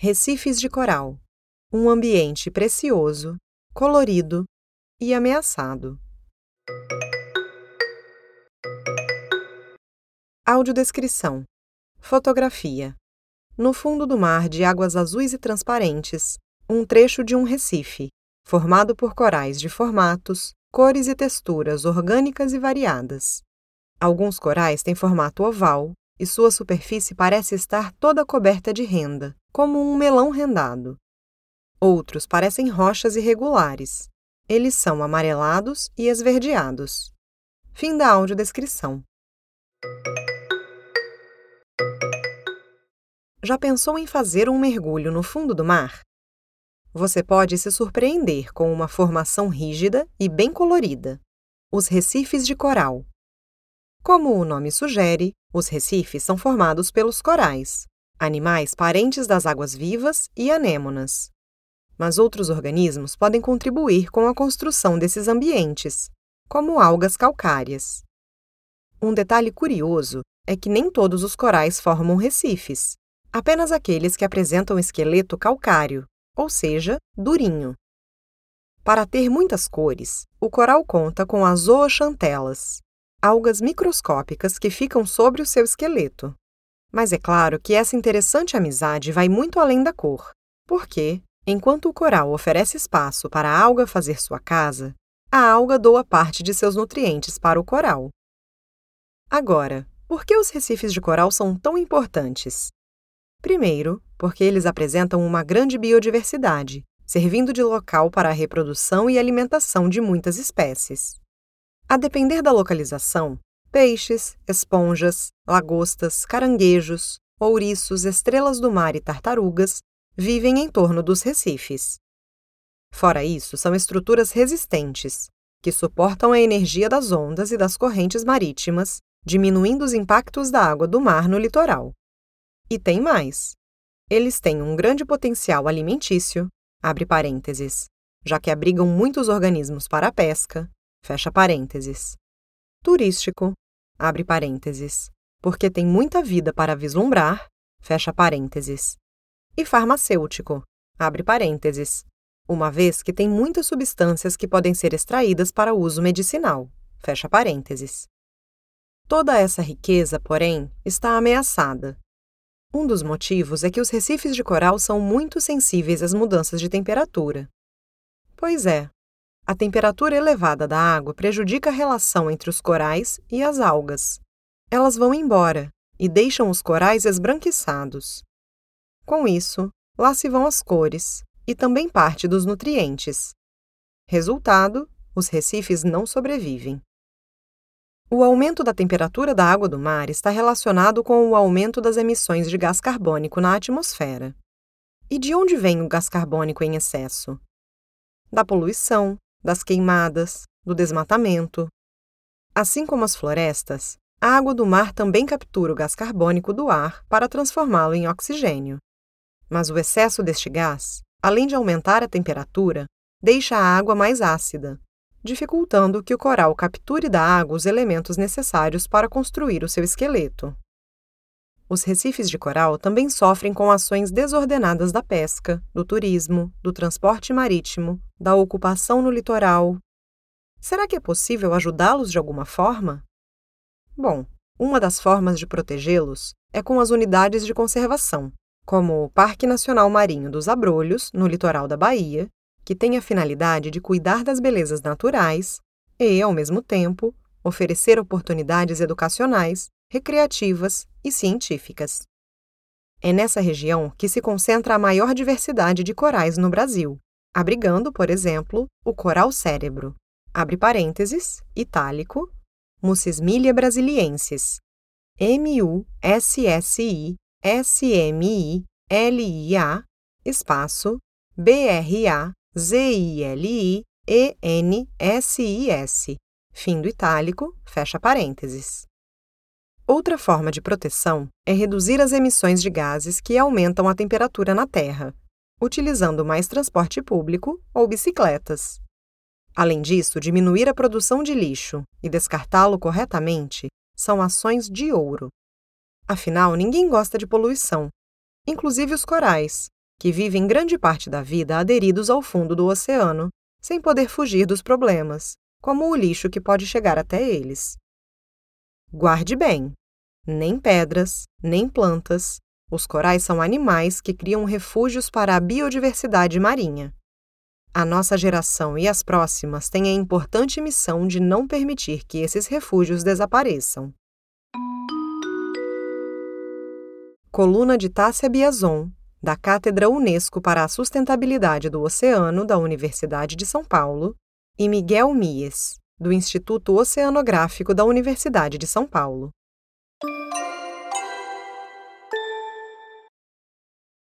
Recifes de coral. Um ambiente precioso, colorido e ameaçado. Audiodescrição. Fotografia. No fundo do mar de águas azuis e transparentes, um trecho de um recife, formado por corais de formatos, cores e texturas orgânicas e variadas. Alguns corais têm formato oval e sua superfície parece estar toda coberta de renda, como um melão rendado. Outros parecem rochas irregulares. Eles são amarelados e esverdeados. Fim da audiodescrição. Já pensou em fazer um mergulho no fundo do mar? Você pode se surpreender com uma formação rígida e bem colorida: os recifes de coral. Como o nome sugere, os recifes são formados pelos corais, animais parentes das águas-vivas e anêmonas. Mas outros organismos podem contribuir com a construção desses ambientes, como algas calcárias. Um detalhe curioso é que nem todos os corais formam recifes, apenas aqueles que apresentam esqueleto calcário, ou seja, durinho. Para ter muitas cores, o coral conta com as zooxantelas, algas microscópicas que ficam sobre o seu esqueleto. Mas é claro que essa interessante amizade vai muito além da cor, porque, enquanto o coral oferece espaço para a alga fazer sua casa, a alga doa parte de seus nutrientes para o coral. Agora, por que os recifes de coral são tão importantes? Primeiro, porque eles apresentam uma grande biodiversidade, servindo de local para a reprodução e alimentação de muitas espécies. A depender da localização, peixes, esponjas, lagostas, caranguejos, ouriços, estrelas do mar e tartarugas vivem em torno dos recifes. Fora isso, são estruturas resistentes, que suportam a energia das ondas e das correntes marítimas, diminuindo os impactos da água do mar no litoral. E tem mais. Eles têm um grande potencial alimentício, abre parênteses, já que abrigam muitos organismos para a pesca, fecha parênteses. Turístico, abre parênteses, porque tem muita vida para vislumbrar, fecha parênteses. E farmacêutico, abre parênteses, uma vez que tem muitas substâncias que podem ser extraídas para uso medicinal, fecha parênteses. Toda essa riqueza, porém, está ameaçada. Um dos motivos é que os recifes de coral são muito sensíveis às mudanças de temperatura. Pois é, a temperatura elevada da água prejudica a relação entre os corais e as algas. Elas vão embora e deixam os corais esbranquiçados. Com isso, lá se vão as cores e também parte dos nutrientes. Resultado, os recifes não sobrevivem. O aumento da temperatura da água do mar está relacionado com o aumento das emissões de gás carbônico na atmosfera. E de onde vem o gás carbônico em excesso? Da poluição, das queimadas, do desmatamento. Assim como as florestas, a água do mar também captura o gás carbônico do ar para transformá-lo em oxigênio. Mas o excesso deste gás, além de aumentar a temperatura, deixa a água mais ácida, dificultando que o coral capture da água os elementos necessários para construir o seu esqueleto. Os recifes de coral também sofrem com ações desordenadas da pesca, do turismo, do transporte marítimo, da ocupação no litoral. Será que é possível ajudá-los de alguma forma? Bom, uma das formas de protegê-los é com as unidades de conservação, como o Parque Nacional Marinho dos Abrolhos, no litoral da Bahia, que tem a finalidade de cuidar das belezas naturais e, ao mesmo tempo, oferecer oportunidades educacionais, recreativas e científicas. É nessa região que se concentra a maior diversidade de corais no Brasil, abrigando, por exemplo, o coral cérebro, abre parênteses, itálico, Mussismilia brasiliensis, MUSSISMILIA, espaço, BRAZILIENSIS, fim do itálico, fecha parênteses. Outra forma de proteção é reduzir as emissões de gases que aumentam a temperatura na Terra, utilizando mais transporte público ou bicicletas. Além disso, diminuir a produção de lixo e descartá-lo corretamente são ações de ouro. Afinal, ninguém gosta de poluição, inclusive os corais, que vivem grande parte da vida aderidos ao fundo do oceano, sem poder fugir dos problemas, como o lixo que pode chegar até eles. Guarde bem: nem pedras, nem plantas. Os corais são animais que criam refúgios para a biodiversidade marinha. A nossa geração e as próximas têm a importante missão de não permitir que esses refúgios desapareçam. Coluna de Tássia Biazon, da Cátedra Unesco para a Sustentabilidade do Oceano da Universidade de São Paulo, e Miguel Mies, do Instituto Oceanográfico da Universidade de São Paulo.